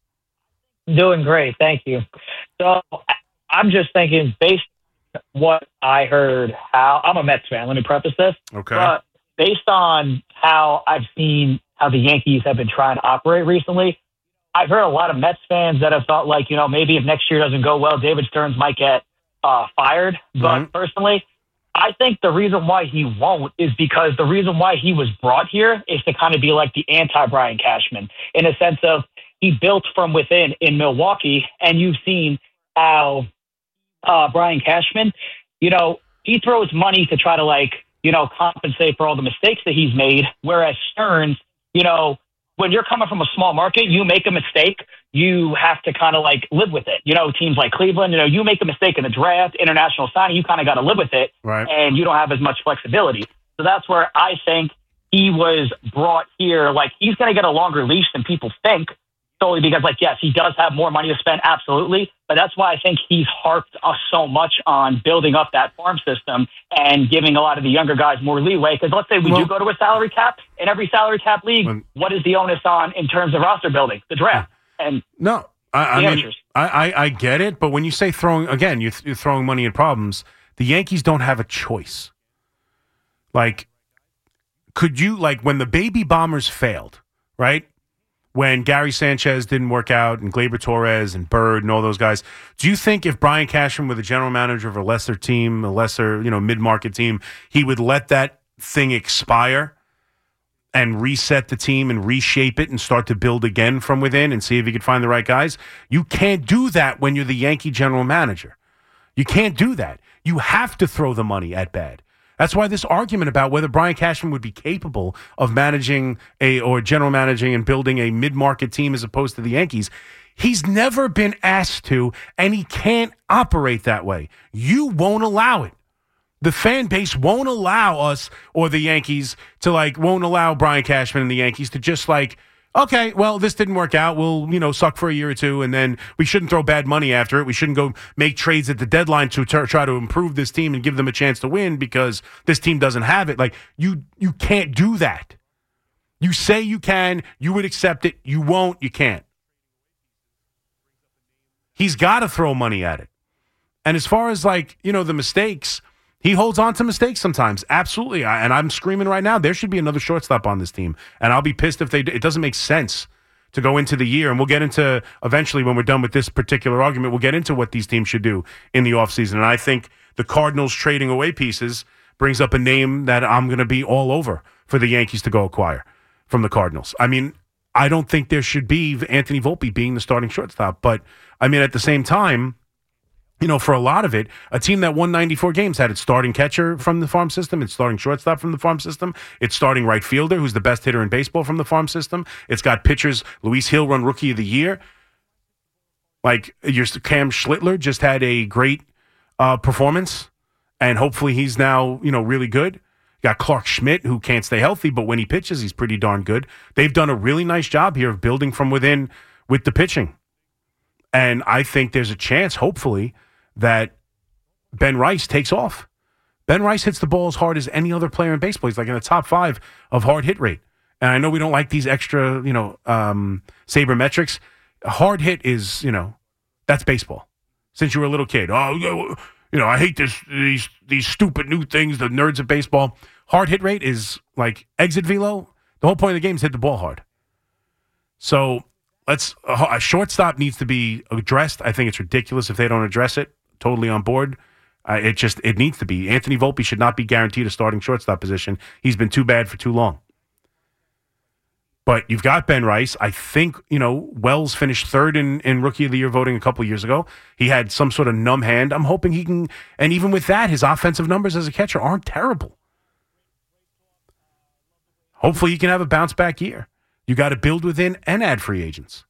Doing great. Thank you. So I'm just thinking, based on what I heard, how I'm a Mets fan. Let me preface this. Okay. But based on how I've seen how the Yankees have been trying to operate recently, I've heard a lot of Mets fans that have thought like, you know, maybe if next year doesn't go well, David Stearns might get uh, fired. But Mm-hmm. personally, I think the reason why he won't is because the reason why he was brought here is to kind of be like the anti-Brian Cashman, in a sense of he built from within in Milwaukee, and you've seen how uh, Brian Cashman, you know, he throws money to try to, like, you know, compensate for all the mistakes that he's made, whereas Stearns, you know, when you're coming from a small market, you make a mistake, you have to kind of like live with it. You know, teams like Cleveland, you know, you make a mistake in the draft, international signing, you kind of got to live with it. Right. And you don't have as much flexibility. So that's where I think he was brought here. Like, he's going to get a longer leash than people think, solely because, like, yes, he does have more money to spend, absolutely. But that's why I think he's harped us so much on building up that farm system and giving a lot of the younger guys more leeway. Because let's say we Well, do go to a salary cap, in every salary cap league, when, what is the onus on in terms of roster building? The draft. And no, I, I the mean, answers. I, I, I get it. But when you say throwing, again, you're, you're throwing money at problems. The Yankees don't have a choice. Like, could you, like, when the baby bombers failed, right? When Gary Sanchez didn't work out and Gleyber Torres and Bird and all those guys, do you think if Brian Cashman were the general manager of a lesser team, a lesser, you know, mid-market team, he would let that thing expire and reset the team and reshape it and start to build again from within and see if he could find the right guys? You can't do that when you're the Yankee general manager. You can't do that. You have to throw the money at bad. That's why this argument about whether Brian Cashman would be capable of managing a or general managing and building a mid-market team as opposed to the Yankees, he's never been asked to, and he can't operate that way. You won't allow it. The fan base won't allow us or the Yankees to, like, won't allow Brian Cashman and the Yankees to just, like, Okay, well, this didn't work out. We'll, you know, suck for a year or two, and then we shouldn't throw bad money after it. We shouldn't go make trades at the deadline to t- try to improve this team and give them a chance to win because this team doesn't have it. Like, you, you can't do that. You say you can, you would accept it. You won't, you can't. He's got to throw money at it. And as far as, like, you know, the mistakes, he holds on to mistakes sometimes. Absolutely. I, and I'm screaming right now, there should be another shortstop on this team. And I'll be pissed if they do. It doesn't make sense to go into the year. And we'll get into, eventually, when we're done with this particular argument, we'll get into what these teams should do in the offseason. And I think the Cardinals trading away pieces brings up a name that I'm going to be all over for the Yankees to go acquire from the Cardinals. I mean, I don't think there should be Anthony Volpe being the starting shortstop. But, I mean, at the same time, you know, for a lot of it, a team that won ninety-four games had its starting catcher from the farm system, its starting shortstop from the farm system, its starting right fielder, who's the best hitter in baseball from the farm system. It's got pitchers. Luis Hill won Rookie of the Year. Like, your Cam Schlittler just had a great uh, performance, and hopefully he's now, you know, really good. You got Clark Schmidt, who can't stay healthy, but when he pitches, he's pretty darn good. They've done a really nice job here of building from within with the pitching. And I think there's a chance, hopefully, that Ben Rice takes off. Ben Rice hits the ball as hard as any other player in baseball. He's like in the top five of hard hit rate. And I know we don't like these extra, you know, um, sabermetrics. A hard hit is, you know, that's baseball. Since you were a little kid. Oh, you know, I hate this these these stupid new things, the nerds of baseball. Hard hit rate is like exit velo. The whole point of the game is hit the ball hard. So let's a, a shortstop needs to be addressed. I think it's ridiculous if they don't address it. Totally on board. Uh, it just it needs to be. Anthony Volpe should not be guaranteed a starting shortstop position. He's been too bad for too long. But you've got Ben Rice. I think, you know, Wells finished third in, in Rookie of the Year voting a couple of years ago. He had some sort of numb hand. I'm hoping he can, and even with that, his offensive numbers as a catcher aren't terrible. Hopefully he can have a bounce back year. You got to build within and add free agents.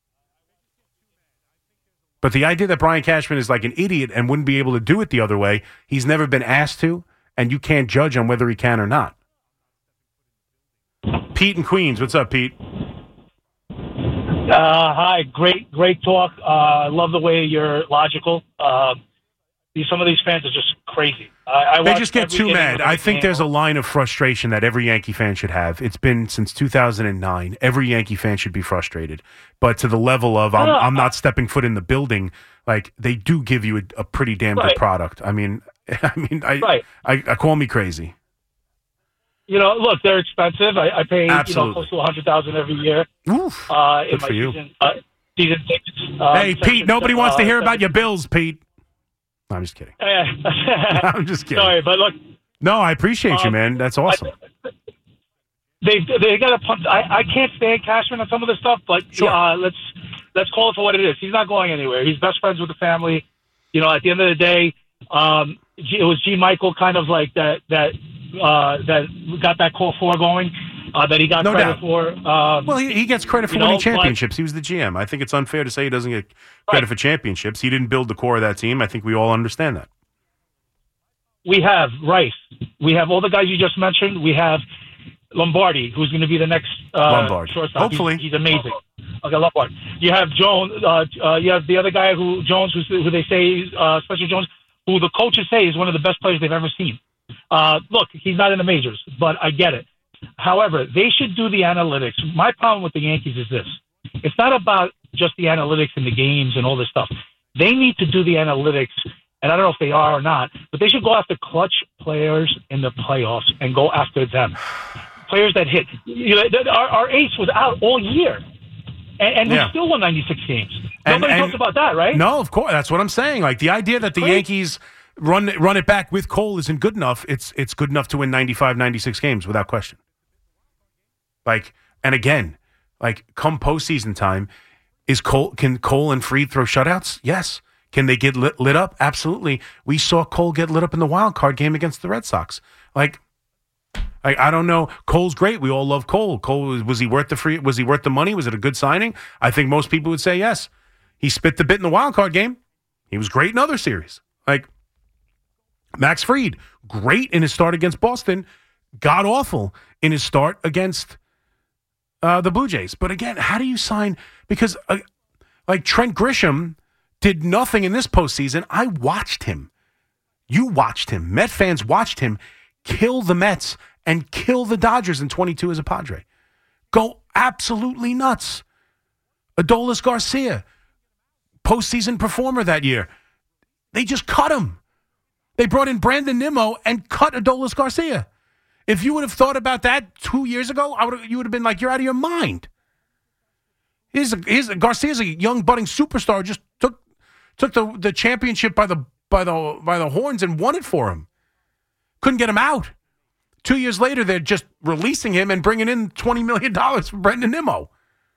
But the idea that Brian Cashman is like an idiot and wouldn't be able to do it the other way, he's never been asked to, and you can't judge on whether he can or not. Pete in Queens. What's up, Pete? Uh, hi. Great, great talk. Uh, I love the way you're logical. Uh, these, some of these fans are just crazy. I, I they just get too mad. I think game. there's a line of frustration that every Yankee fan should have. It's been since two thousand nine. Every Yankee fan should be frustrated. But to the level of, I'm, I'm not stepping foot in the building, like, they do give you a, a pretty damn right. good product. I mean, I mean, I, right. I, I call me crazy. You know, look, they're expensive. I, I pay Absolutely. you know close to a hundred thousand every year. Oof. Uh, in Good my for you. season, uh, season tickets. Um, Hey, Pete, section, nobody wants to uh, hear about section- your bills, Pete. No, I'm just kidding. I'm just kidding. Sorry, but look, No, I appreciate you, Um, man. That's awesome. they they got to pump. I, I can't stand Cashman on some of this stuff, but Sure. uh, let's let's call it for what it is. He's not going anywhere. He's best friends with the family. You know, at the end of the day, um, G, it was G. Michael kind of like that that uh, that got that call for going. Uh, that he got No credit doubt. for. Um, Well, he, he gets credit for you know, winning but- championships. He was the G M. I think it's unfair to say he doesn't get credit for championships. He didn't build the core of that team. I think we all understand that. We have Rice. We have all the guys you just mentioned. We have Lombardi, who's going to be the next uh, Lombard. shortstop. Hopefully. he's, he's amazing. Okay, Lombard. You have Jones. Uh, uh, you have the other guy who Jones, who's, who they say uh, Spencer Jones, who the coaches say is one of the best players they've ever seen. Uh, look, he's not in the majors, but I get it. However, they should do the analytics. My problem with the Yankees is this: it's not about just the analytics in the games and all this stuff. They need to do the analytics. And I don't know if they are or not, but they should go after clutch players in the playoffs and go after them. Players that hit. You know, our, our ace was out all year, and, and Yeah. we still won ninety-six games. And- Nobody and- talks about that, right? No, of course. That's what I'm saying. Like, the idea that the Right. Yankees run run it back with Cole isn't good enough. It's it's good enough to win ninety-five, ninety-six games without question. Like, and again, like, come postseason time, is Cole can Cole and Fried throw shutouts? Yes. Can they get lit, lit up? Absolutely. We saw Cole get lit up in the wild card game against the Red Sox. Like, I, I don't know. Cole's great. We all love Cole. Cole, was he worth the free? Was he worth the money? Was it a good signing? I think most people would say yes. He spit the bit in the wild card game. He was great in other series. Like, Max Fried, great in his start against Boston, god awful in his start against uh, the Blue Jays. But again, how do you sign? Because uh, like Trent Grisham did nothing in this postseason. I watched him. You watched him. Met fans watched him kill the Mets and kill the Dodgers in twenty-two as a Padre. Go absolutely nuts. Adolis Garcia, postseason performer that year. They just cut him. They brought in Brandon Nimmo and cut Adolis Garcia. If you would have thought about that two years ago, I would you would have been like, you're out of your mind. Here's a, here's a, Garcia's a young budding superstar. Just took took the, the championship by the by the by the horns and won it for him. Couldn't get him out. Two years later, they're just releasing him and bringing in twenty million dollars for Brandon Nimmo.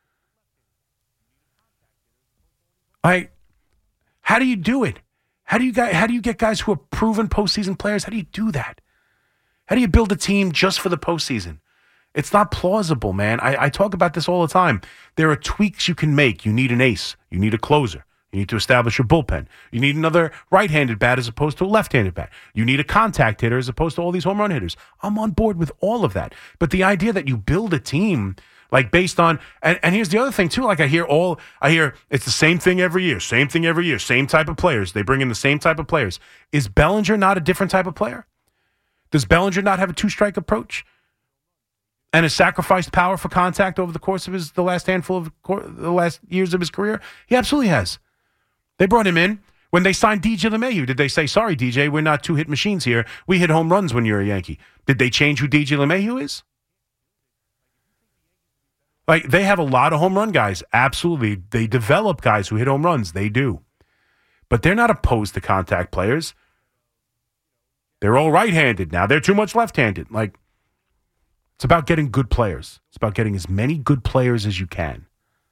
I, how do you do it? How do you guys, how do you get guys who are proven postseason players? How do you do that? How do you build a team just for the postseason? It's not plausible, man. I, I talk about this all the time. There are tweaks you can make. You need an ace. You need a closer. You need to establish your bullpen. You need another right-handed bat as opposed to a left-handed bat. You need a contact hitter as opposed to all these home run hitters. I'm on board with all of that. But the idea that you build a team like based on, and, and here's the other thing too, like I hear all, I hear it's the same thing every year, same thing every year, same type of players. They bring in the same type of players. Is Bellinger not a different type of player? Does Bellinger not have a two-strike approach and has sacrificed power for contact over the course of his the last handful of the last years of his career? He absolutely has. They brought him in. When they signed D J LeMahieu, did they say, sorry, D J, we're not two-hit machines here. We hit home runs when you're a Yankee. Did they change who D J LeMahieu is? Like, they have a lot of home run guys. Absolutely. They develop guys who hit home runs. They do. But they're not opposed to contact players. They're all right-handed now. They're too much left-handed. Like, it's about getting good players. It's about getting as many good players as you can.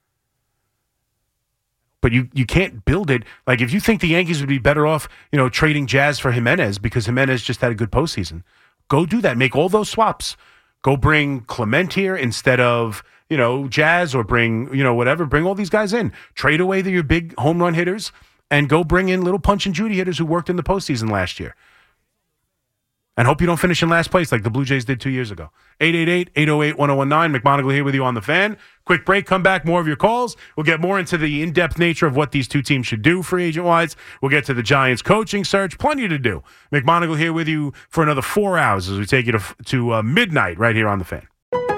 But you, you can't build it. Like, if you think the Yankees would be better off, you know, trading Jazz for Jimenez because Jimenez just had a good postseason, go do that. Make all those swaps. Go bring Clement here instead of, you know, Jazz, or bring, you know, whatever. Bring all these guys in. Trade away the, your big home run hitters and go bring in little punch and Judy hitters who worked in the postseason last year. And hope you don't finish in last place like the Blue Jays did two years ago. eight eight eight, eight oh eight, one oh one nine. McMonagle here with you on The Fan. Quick break, come back, more of your calls. We'll get more into the in-depth nature of what these two teams should do free agent-wise. We'll get to the Giants coaching search. Plenty to do. McMonagle here with you for another four hours as we take you to, to uh, midnight right here on The Fan.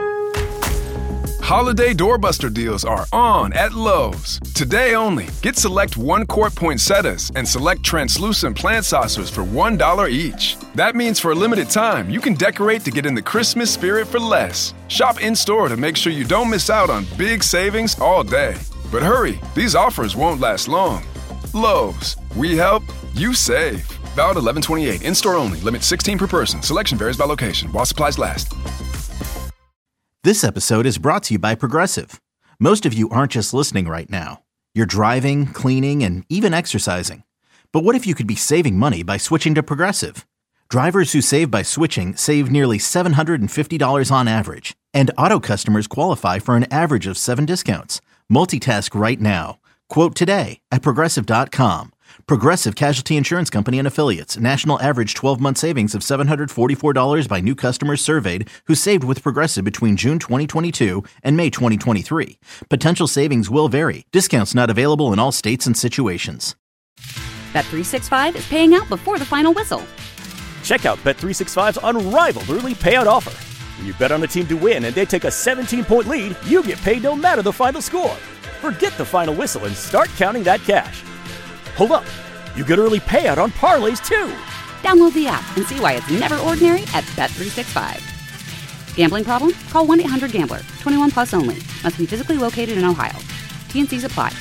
Holiday doorbuster deals are on at Lowe's. Today only, get select one-quart poinsettias and select translucent plant saucers for one dollar each. That means for a limited time, you can decorate to get in the Christmas spirit for less. Shop in-store to make sure you don't miss out on big savings all day. But hurry, these offers won't last long. Lowe's, we help, you save. Valid eleven twenty-eight, in-store only, limit sixteen per person. Selection varies by location, while supplies last. This episode is brought to you by Progressive. Most of you aren't just listening right now. You're driving, cleaning, and even exercising. But what if you could be saving money by switching to Progressive? Drivers who save by switching save nearly seven hundred fifty dollars on average. And auto customers qualify for an average of seven discounts. Multitask right now. Quote today at Progressive dot com. Progressive Casualty Insurance Company and Affiliates. National average twelve-month savings of seven hundred forty-four dollars by new customers surveyed who saved with Progressive between June twenty twenty-two and May twenty twenty-three. Potential savings will vary. Discounts not available in all states and situations. Bet three sixty-five is paying out before the final whistle. Check out Bet three sixty-five's unrivaled early payout offer. When you bet on a team to win and they take a seventeen-point lead, you get paid no matter the final score. Forget the final whistle and start counting that cash. Hold up. You get early payout on parlays, too. Download the app and see why it's never ordinary at Bet three sixty-five. Gambling problem? Call one eight hundred gambler. twenty-one plus only. Must be physically located in Ohio. T N Cs apply.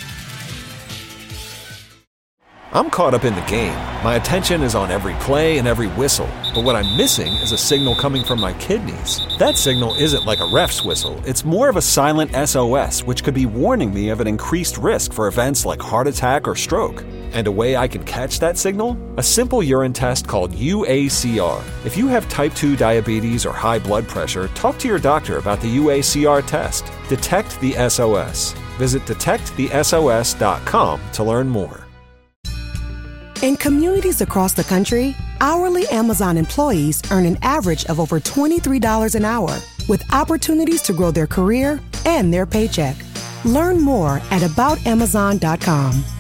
I'm caught up in the game. My attention is on every play and every whistle. But what I'm missing is a signal coming from my kidneys. That signal isn't like a ref's whistle. It's more of a silent S O S, which could be warning me of an increased risk for events like heart attack or stroke. And a way I can catch that signal? A simple urine test called U A C R. If you have type two diabetes or high blood pressure, talk to your doctor about the U A C R test. Detect the S O S. Visit detect the S O S dot com to learn more. In communities across the country, hourly Amazon employees earn an average of over twenty-three dollars an hour, with opportunities to grow their career and their paycheck. Learn more at about amazon dot com.